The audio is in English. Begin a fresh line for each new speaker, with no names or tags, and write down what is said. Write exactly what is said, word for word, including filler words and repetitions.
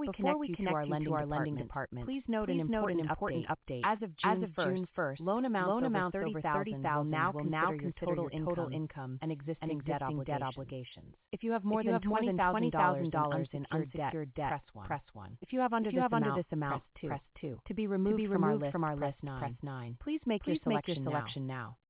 we
Before
connect
we
you to
connect
our
you to
lending
our lending
department,
department,
please note an
please note an
important
important
update.
update.
As of
As
June
of June
1st,
first,
loan amounts
loan
over
amounts over
thirty thousand
thirty
will
thousand
now
will now
consider your
consider
total
your total
income
income
and
and
existing debt
existing debt
obligations.
obligations.
If you have more
If you
than
have more than
twenty thousand
dollars
in
in
unsecured
unsecured
debt,
debt,
press one.
press one.
If you have under
If you
this
have under
amount,
this amount,
press two.
press two.
To be
To
removed
be
from our
removed
list,
from our
press
list,
nine.
press nine.
Please make your
Please make your
selection now.
selection now.